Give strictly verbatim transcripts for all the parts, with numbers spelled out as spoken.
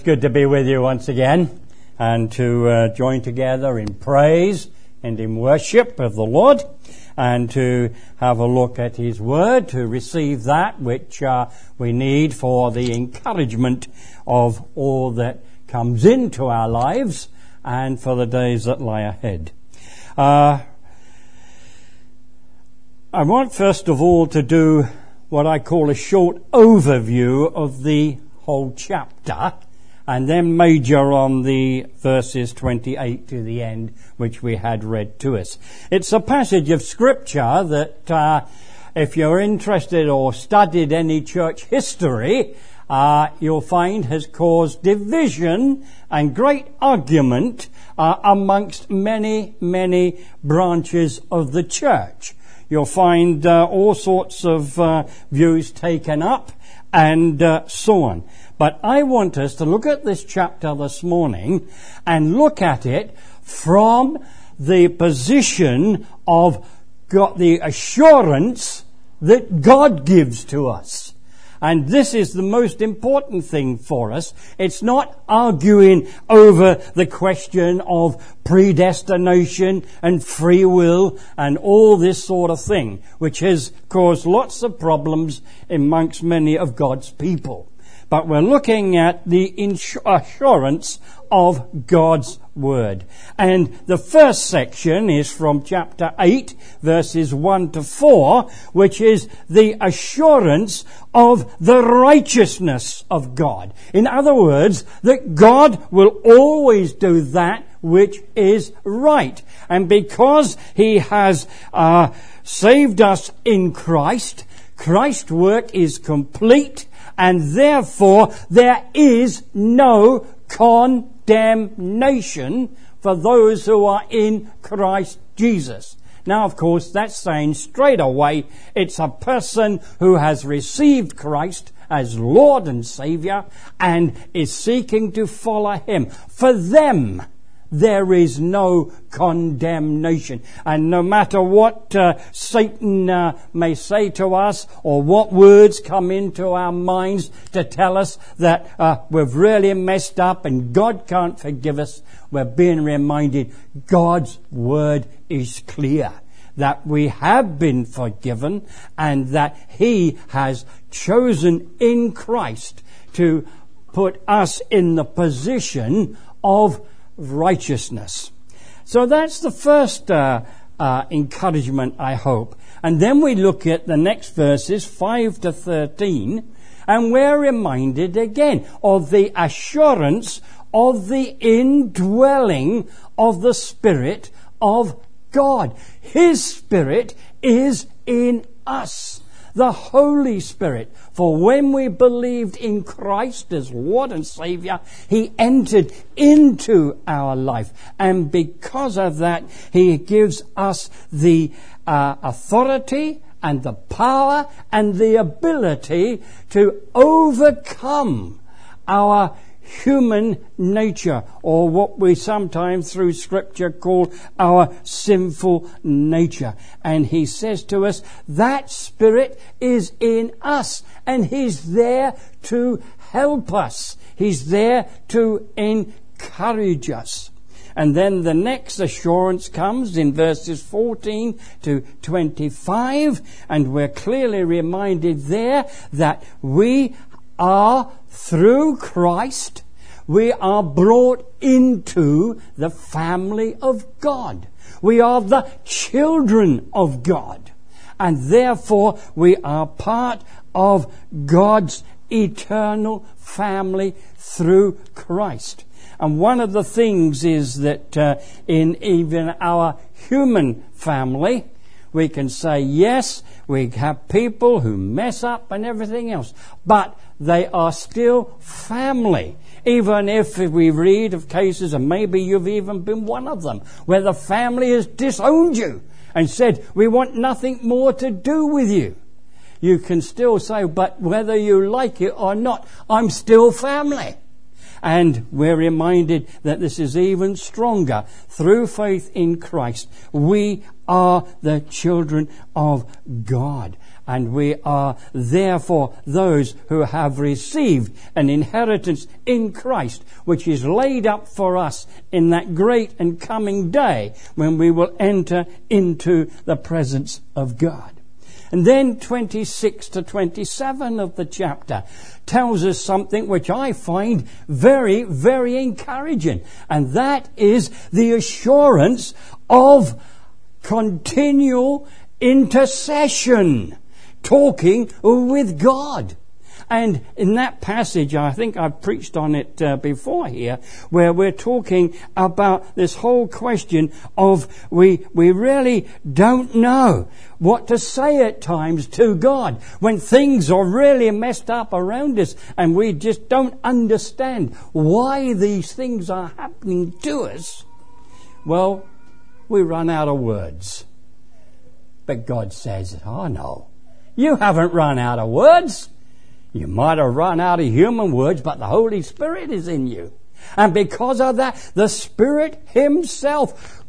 good to be with you once again and to uh, join together in praise and in worship of the Lord and to have a look at His Word, to receive that which uh, we need for the encouragement of all that comes into our lives and for the days that lie ahead. Uh, I want first of all to do what I call a short overview of the whole chapter, and then major on the verses twenty-eight to the end, which we had read to us. It's a passage of Scripture that, uh, if you're interested or studied any church history, uh, you'll find has caused division and great argument uh, amongst many, many branches of the church. You'll find uh, all sorts of uh, views taken up and uh, so on. But I want us to look at this chapter this morning and look at it from the position of God, the assurance that God gives to us. And this is the most important thing for us. It's not arguing over the question of predestination and free will and all this sort of thing, which has caused lots of problems amongst many of God's people. But we're looking at the assurance of God's Word. And the first section is from chapter eight, verses one to four, which is the assurance of the righteousness of God. In other words, that God will always do that which is right. And because He has uh, saved us in Christ, Christ's work is complete, and therefore there is no condemnation for those who are in Christ Jesus. Now, of course, that's saying straight away it's a person who has received Christ as Lord and Saviour and is seeking to follow Him. For them, there is no condemnation. And no matter what uh, Satan uh, may say to us or what words come into our minds to tell us that uh, we've really messed up and God can't forgive us, we're being reminded God's Word is clear. That we have been forgiven and that He has chosen in Christ to put us in the position of righteousness. So that's the first uh, uh, encouragement, I hope. And then we look at the next verses, five to thirteen, and we're reminded again of the assurance of the indwelling of the Spirit of God. His Spirit is in us. The Holy Spirit. For when we believed in Christ as Lord and Saviour, He entered into our life. And because of that, He gives us the uh, authority and the power and the ability to overcome our human nature, or what we sometimes through Scripture call our sinful nature. And He says to us, that Spirit is in us, and He's there to help us. He's there to encourage us. And then the next assurance comes in verses fourteen to twenty-five, and we're clearly reminded there that we are, through Christ, we are brought into the family of God. We are the children of God. And therefore, we are part of God's eternal family through Christ. And one of the things is that uh, in even our human family, we can say, yes, we have people who mess up and everything else, but they are still family. Even if we read of cases, and maybe you've even been one of them, where the family has disowned you and said, we want nothing more to do with you. You can still say, but whether you like it or not, I'm still family. And we're reminded that this is even stronger. Through faith in Christ, we are the children of God. And we are therefore those who have received an inheritance in Christ, which is laid up for us in that great and coming day when we will enter into the presence of God. And then twenty-six to twenty-seven of the chapter tells us something which I find very, very encouraging. And that is the assurance of continual intercession, talking with God. And in that passage, I think I've preached on it uh, before here, where we're talking about this whole question of we we really don't know what to say at times to God when things are really messed up around us and we just don't understand why these things are happening to us. Well, we run out of words. But God says, oh no, you haven't run out of words. You might have run out of human words, but the Holy Spirit is in you. And because of that, the Spirit Himself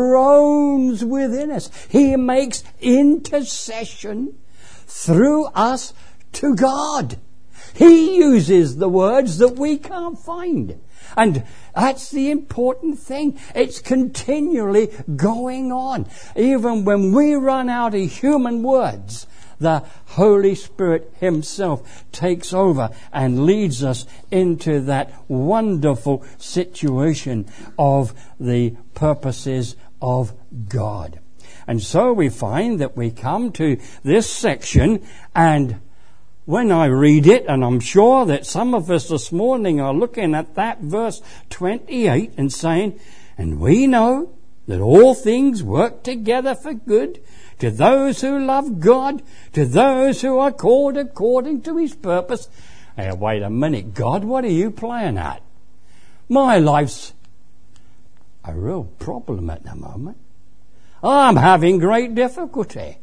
groans within us. He makes intercession through us to God. He uses the words that we can't find. And that's the important thing. It's continually going on. Even when we run out of human words, the Holy Spirit Himself takes over and leads us into that wonderful situation of the purposes of God. And so we find that we come to this section, and when I read it, and I'm sure that some of us this morning are looking at that verse twenty-eight and saying, and we know that all things work together for good to those who love God, to those who are called according to His purpose. Hey, wait a minute, God, what are you playing at? My life's a real problem at the moment. I'm having great difficulty.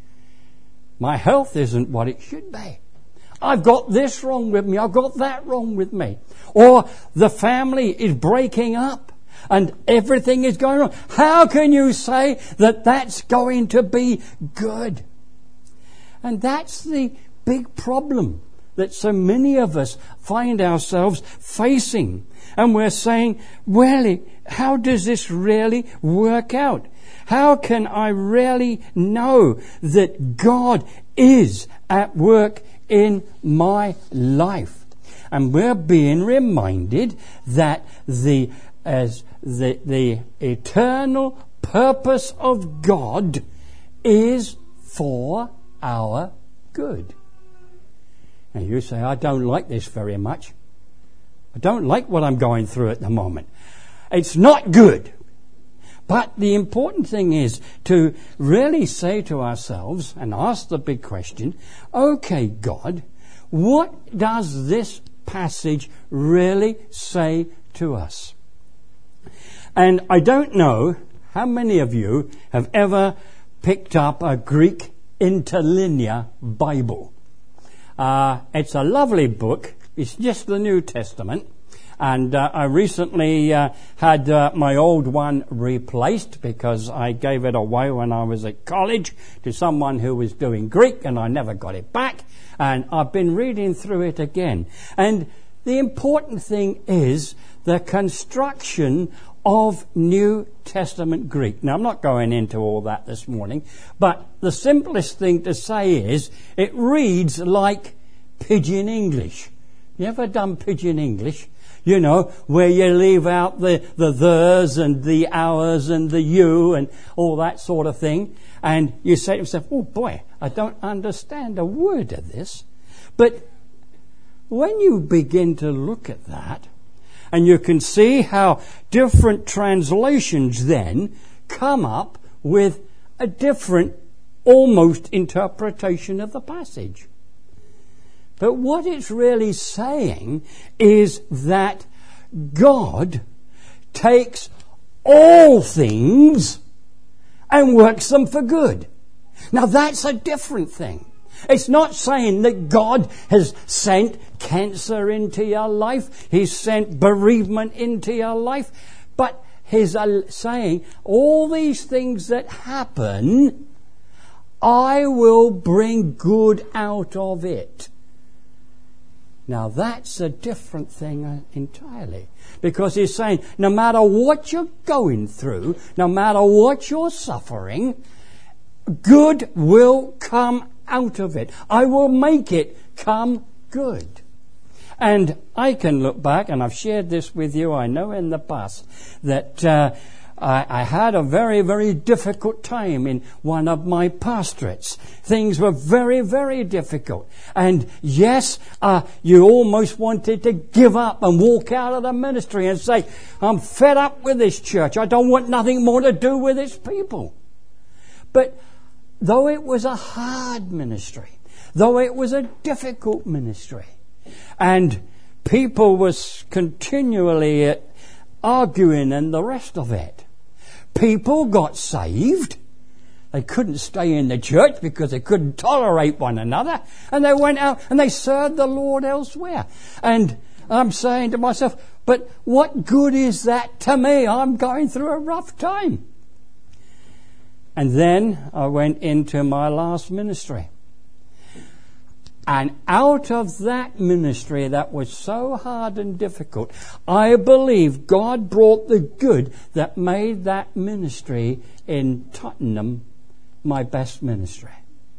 My health isn't what it should be. I've got this wrong with me. I've got that wrong with me. Or the family is breaking up and everything is going wrong. How can you say that that's going to be good? And that's the big problem that so many of us find ourselves facing. And we're saying, well, how does this really work out? How can I really know that God is at work in my life? And we're being reminded that the as the the eternal purpose of God is for our good. And you say, I don't like this very much. I don't like what I'm going through at the moment. It's not good. But the important thing is to really say to ourselves and ask the big question, okay, God, what does this passage really say to us? And I don't know how many of you have ever picked up a Greek interlinear Bible. Uh, it's a lovely book. It's just the New Testament. And uh, I recently uh, had uh, my old one replaced because I gave it away when I was at college to someone who was doing Greek, and I never got it back. And I've been reading through it again. And the important thing is the construction of New Testament Greek. Now, I'm not going into all that this morning, but the simplest thing to say is it reads like Pidgin English. You ever done Pidgin English? You know, where you leave out the, the theirs and the ours and the you and all that sort of thing. And you say to yourself, oh boy, I don't understand a word of this. But when you begin to look at that, and you can see how different translations then come up with a different, almost interpretation of the passage. But what it's really saying is that God takes all things and works them for good. Now that's a different thing. It's not saying that God has sent cancer into your life. He's sent bereavement into your life. But He's saying all these things that happen I will bring good out of it. Now that's a different thing entirely. Because he's saying, no matter what you're going through, no matter what you're suffering, good will come out of it. I will make it come good. And I can look back, and I've shared this with you, I know in the past, that uh, I, I had a very, very difficult time in one of my pastorates. Things were very, very difficult. And yes, uh, you almost wanted to give up and walk out of the ministry and say, I'm fed up with this church. I don't want nothing more to do with its people. But though it was a hard ministry, though it was a difficult ministry, and people was continually uh, arguing and the rest of it, people got saved. They couldn't stay in the church because they couldn't tolerate one another, and they went out and they served the Lord elsewhere. And I'm saying to myself, but what good is that to me? I'm going through a rough time. And then I went into my last ministry. And out of that ministry that was so hard and difficult, I believe God brought the good that made that ministry in Tottenham my best ministry.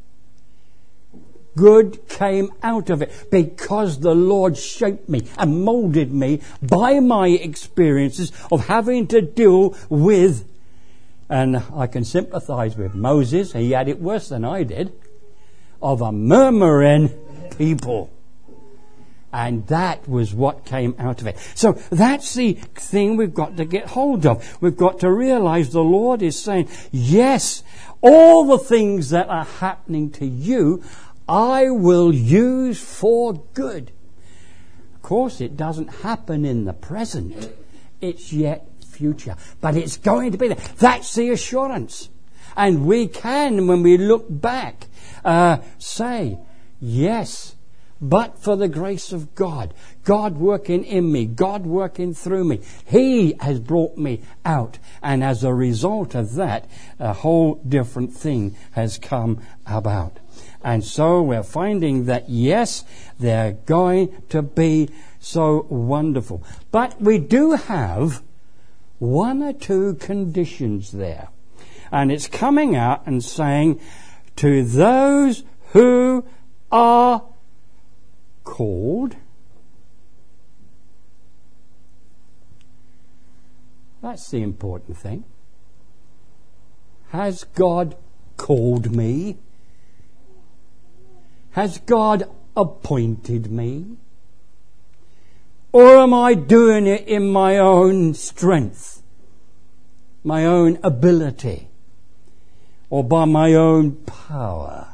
Good came out of it because the Lord shaped me and molded me by my experiences of having to deal with, and I can sympathize with Moses, he had it worse than I did, of a murmuring people. And that was what came out of it. So that's the thing we've got to get hold of. We've got to realize the Lord is saying, yes, all the things that are happening to you, I will use for good. Of course, it doesn't happen in the present. It's yet future. But it's going to be there. That's the assurance. And we can, when we look back, uh, say, yes, but for the grace of God, God working in me, God working through me, He has brought me out. And as a result of that, a whole different thing has come about. And so we're finding that, yes, they're going to be so wonderful. But we do have one or two conditions there. And it's coming out and saying, to those who are called. That's the important thing. Has God called me? Has God appointed me? Or am I doing it in my own strength, my own ability, or by my own power?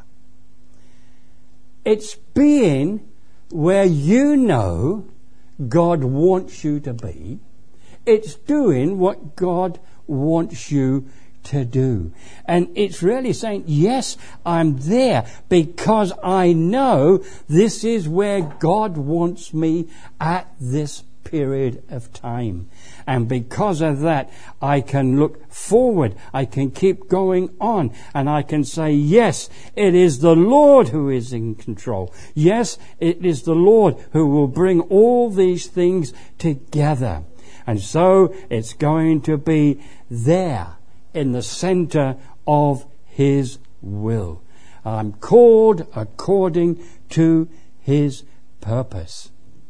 It's being where you know God wants you to be. It's doing what God wants you to do. And it's really saying, yes, I'm there because I know this is where God wants me at this period of time. And because of that, I can look forward. I can keep going on. And I can say, yes, it is the Lord who is in control. Yes, it is the Lord who will bring all these things together. And so it's going to be there in the center of His will. I'm called according to His purpose.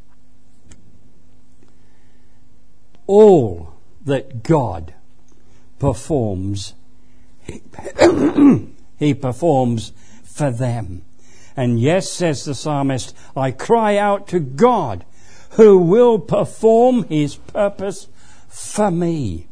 All that God performs, He performs for them. And yes, says the psalmist, I cry out to God who will perform His purpose for me.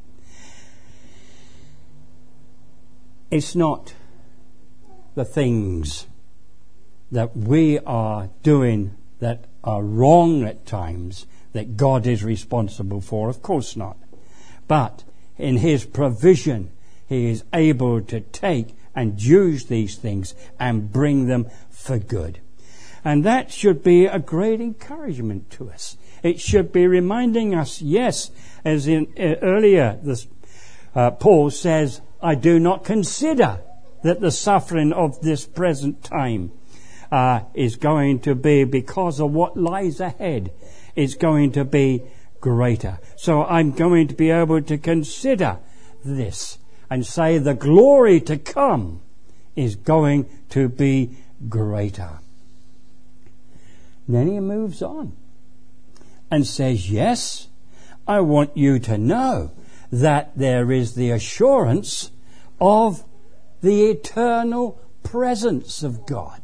It's not the things that we are doing that are wrong at times that God is responsible for. Of course not. But in His provision, He is able to take and use these things and bring them for good. And that should be a great encouragement to us. It should be reminding us, yes, as in uh, earlier, this, uh, Paul says, I do not consider that the suffering of this present time uh, is going to be, because of what lies ahead, is going to be greater. So I'm going to be able to consider this and say the glory to come is going to be greater. Then he moves on and says, yes, I want you to know that there is the assurance of the eternal presence of God.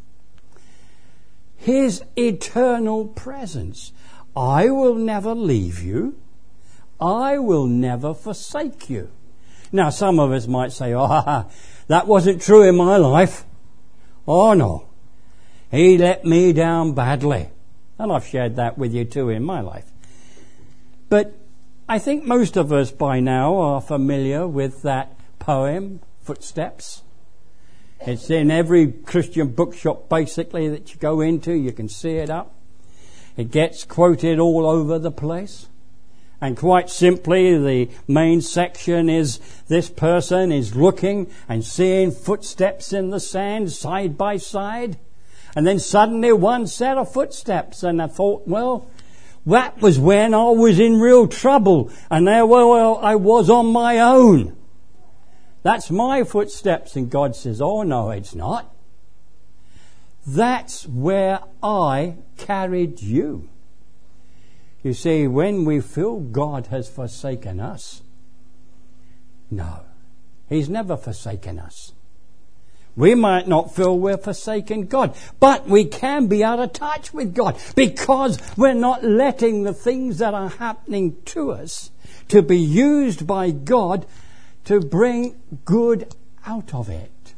His eternal presence. I will never leave you. I will never forsake you. Now, some of us might say, oh, that wasn't true in my life. Oh, no. He let me down badly. And I've shared that with you too in my life. But I think most of us by now are familiar with that poem, Footsteps. It's in every Christian bookshop basically that you go into. You can see it up. It gets quoted all over the place. And quite simply, the main section is this person is looking and seeing footsteps in the sand side by side. And then suddenly one set of footsteps. And I thought, well, that was when I was in real trouble. And there, well, I was on my own. That's my footsteps. And God says, oh, no, it's not. That's where I carried you. You see, when we feel God has forsaken us, no, He's never forsaken us. We might not feel we're forsaken God, but we can be out of touch with God because we're not letting the things that are happening to us to be used by God to bring good out of it.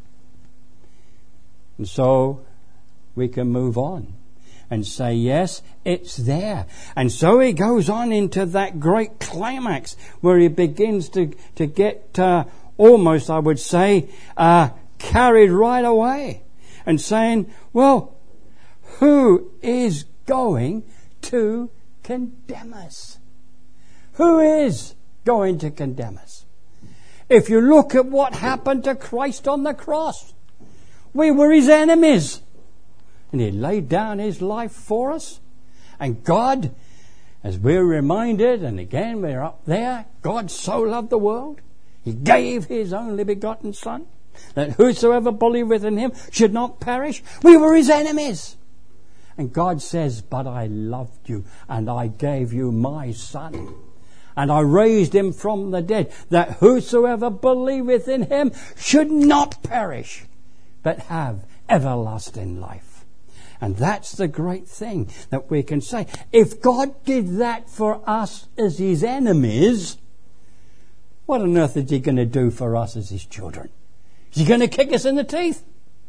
And so we can move on and say, yes, it's there. And so he goes on into that great climax where he begins to, to get uh, almost, I would say, uh, carried right away and saying, well, who is going to condemn us? Who is going to condemn us? If you look at what happened to Christ on the cross, we were his enemies. And he laid down his life for us. And God, as we're reminded, and again we're up there, God so loved the world, he gave his only begotten Son, that whosoever believeth in him should not perish. We were his enemies. And God says, but I loved you, and I gave you my Son. And I raised him from the dead, that whosoever believeth in him should not perish, but have everlasting life. And that's the great thing that we can say. If God did that for us as his enemies, what on earth is he going to do for us as his children? Is he going to kick us in the teeth?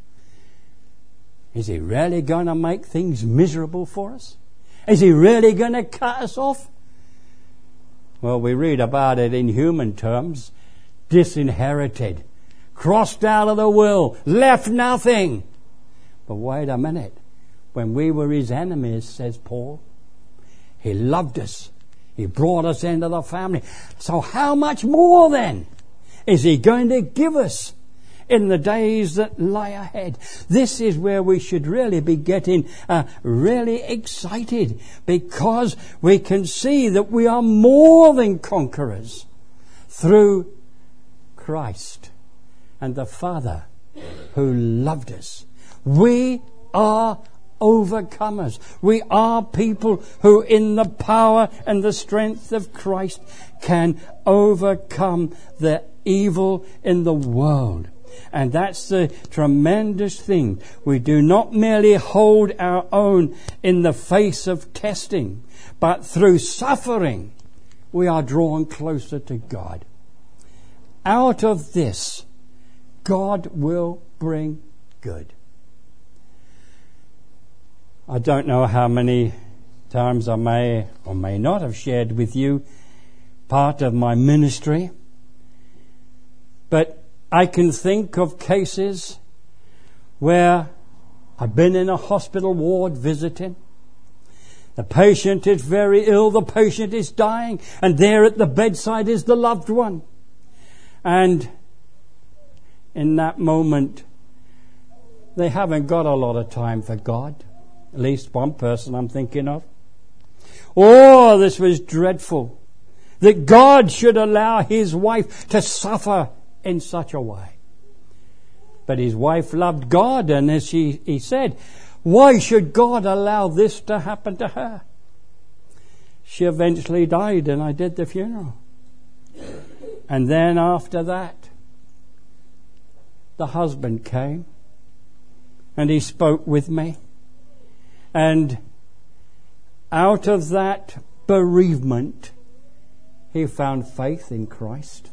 Is he really going to make things miserable for us? Is he really going to cut us off? Well, we read about it in human terms. Disinherited, crossed out of the will, left nothing. But wait a minute. When we were his enemies, says Paul, he loved us. He brought us into the family. So how much more then is he going to give us in the days that lie ahead? This is where we should really be getting uh, really excited, because we can see that we are more than conquerors through Christ and the Father who loved us. We are overcomers. We are people who in the power and the strength of Christ can overcome the evil in the world. And that's the tremendous thing. We do not merely hold our own in the face of testing, but through suffering we are drawn closer to God. Out of this, God will bring good. I don't know how many times I may or may not have shared with you part of my ministry, but I can think of cases where I've been in a hospital ward visiting. The patient is very ill, the patient is dying, and there at the bedside is the loved one. And in that moment, they haven't got a lot of time for God. At least one person I'm thinking of. Oh, this was dreadful. That God should allow his wife to suffer in such a way. But his wife loved God, and as he, he said, why should God allow this to happen to her? She eventually died, and I did the funeral. And then after that, the husband came, and he spoke with me. And out of that bereavement, he found faith in Christ.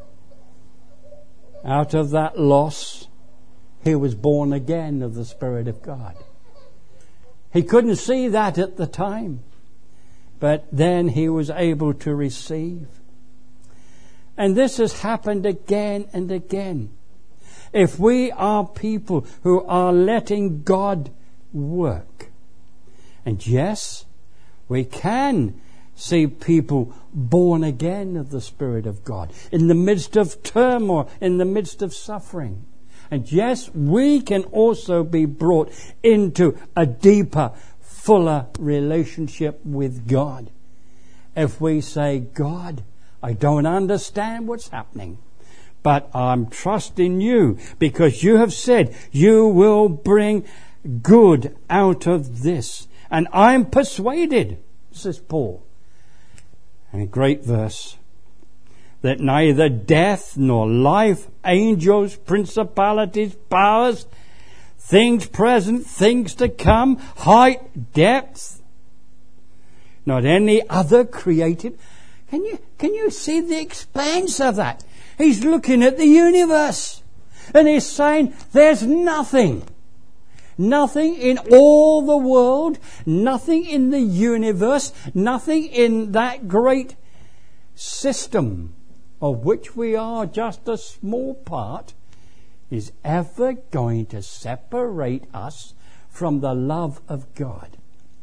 Out of that loss, he was born again of the Spirit of God. He couldn't see that at the time, but then he was able to receive. And this has happened again and again. If we are people who are letting God work, and yes, we can see people born again of the Spirit of God in the midst of turmoil, in the midst of suffering. And yes, we can also be brought into a deeper, fuller relationship with God. If we say, God, I don't understand what's happening, but I'm trusting you because you have said you will bring good out of this. And I'm persuaded, says Paul, and a great verse, that neither death nor life, angels, principalities, powers, things present, things to come, height, depth, not any other created. Can you, can you see the expanse of that? He's looking at the universe and he's saying there's nothing. Nothing in all the world, nothing in the universe, nothing in that great system of which we are just a small part is ever going to separate us from the love of God.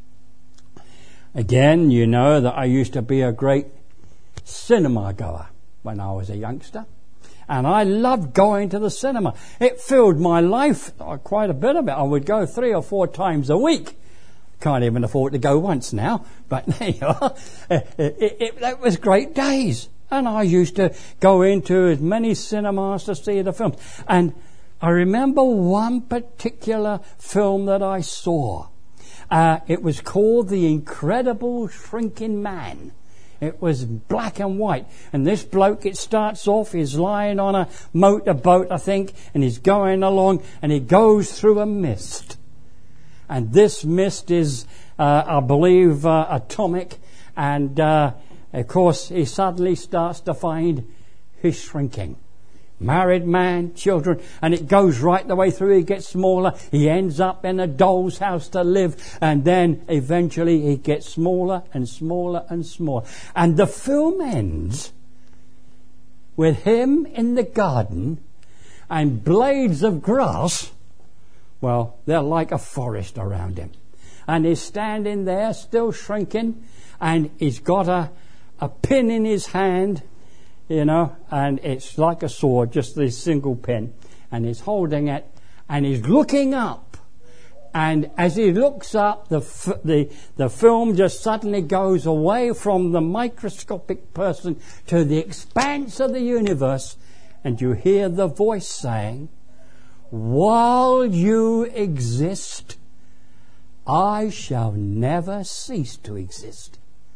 Again, you know that I used to be a great cinema goer when I was a youngster. And I loved going to the cinema. It filled my life, quite a bit of it. I would go three or four times a week. Can't even afford to go once now, but there you are. It, it, it, it was great days. And I used to go into as many cinemas to see the films. And I remember one particular film that I saw. Uh, it was called The Incredible Shrinking Man. It was black and white. And this bloke, it starts off, he's lying on a motorboat, I think, and he's going along, and he goes through a mist. And this mist is, uh, I believe, uh, atomic. And, uh, of course, he suddenly starts to find he's shrinking. Married man, children, and it goes right the way through. He gets smaller. He ends up in a doll's house to live, and then eventually he gets smaller and smaller and smaller. And the film ends with him in the garden and blades of grass. Well, they're like a forest around him. And he's standing there, still shrinking, and he's got a, a pin in his hand, you know, and it's like a sword, just this single pin. And he's holding it, and he's looking up. And as he looks up, the, f- the, the film just suddenly goes away from the microscopic person to the expanse of the universe. And you hear the voice saying, while you exist, I shall never cease to exist.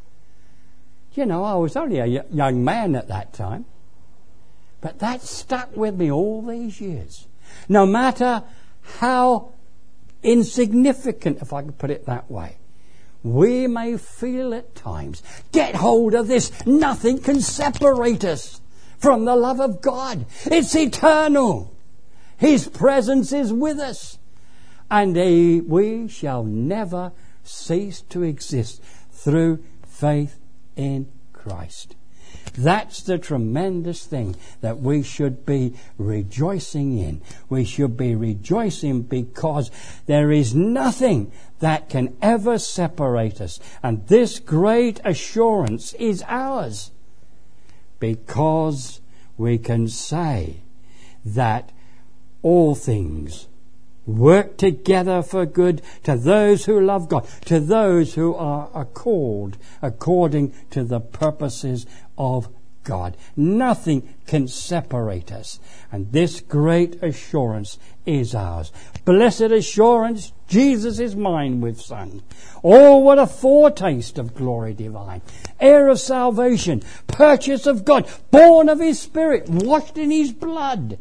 You know, I was only a y- young man at that time. But that stuck with me all these years. No matter how insignificant, if I could put it that way, we may feel at times. Get hold of this. Nothing can separate us from the love of God. It's eternal. His presence is with us. And he, we shall never cease to exist through faith in Christ. That's the tremendous thing that we should be rejoicing in. We should be rejoicing because there is nothing that can ever separate us. And this great assurance is ours because we can say that all things work together for good to those who love God, to those who are called according to the purposes of God. Nothing can separate us. And this great assurance is ours. Blessed assurance, Jesus is mine, we've sung. Oh, what a foretaste of glory divine. Heir of salvation, purchase of God, born of his Spirit, washed in his blood.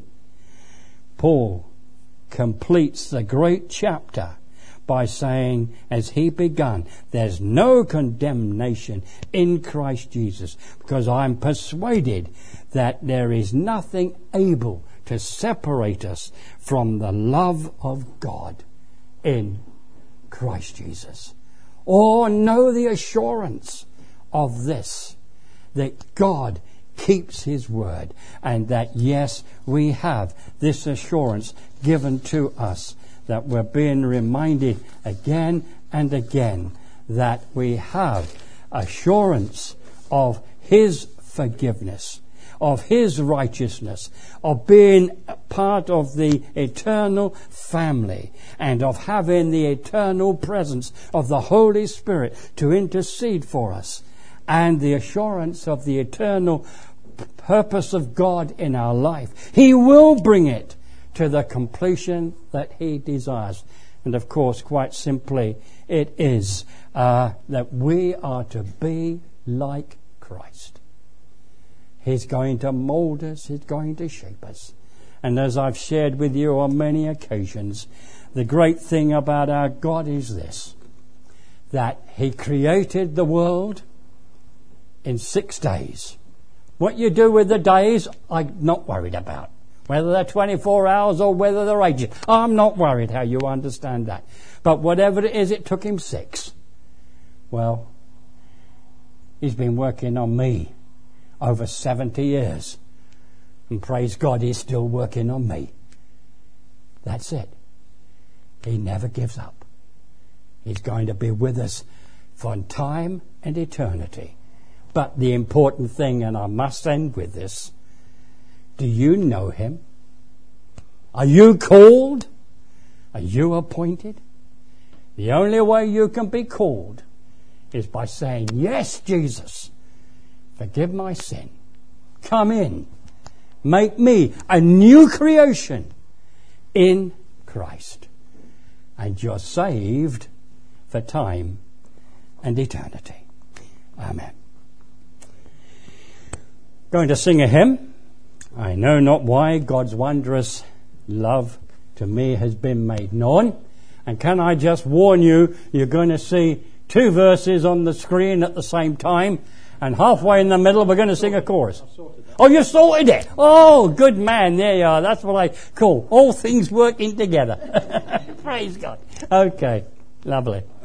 Paul completes the great chapter by saying, as he begun, there's no condemnation in Christ Jesus, because I'm persuaded that there is nothing able to separate us from the love of God in Christ Jesus. Or know the assurance of this, that God keeps his word, and that yes, we have this assurance given to us, that we're being reminded again and again that we have assurance of his forgiveness, of his righteousness, of being part of the eternal family, and of having the eternal presence of the Holy Spirit to intercede for us, and the assurance of the eternal purpose of God in our life. He will bring it to the completion that he desires. And of course, quite simply, it is uh, that we are to be like Christ. He's going to mold us, he's going to shape us. And as I've shared with you on many occasions, the great thing about our God is this, that he created the world in six days. What you do with the days, I'm not worried about. Whether they're twenty-four hours or whether they're ages. I'm not worried how you understand that. But whatever it is, it took him six. Well, he's been working on me over seventy years. And praise God, he's still working on me. That's it. He never gives up. He's going to be with us for time and eternity. But the important thing, and I must end with this, do you know him? Are you called? Are you appointed? The only way you can be called is by saying, yes, Jesus, forgive my sin. Come in. Make me a new creation in Christ. And you're saved for time and eternity. Amen. Going to sing a hymn. I know not why God's wondrous love to me has been made known. And can I just warn you, you're going to see two verses on the screen at the same time, and halfway in the middle we're going to sing a chorus. Oh, you sorted it. Oh, good man. There you are. That's what I call all things working together. Praise God. Okay. Lovely.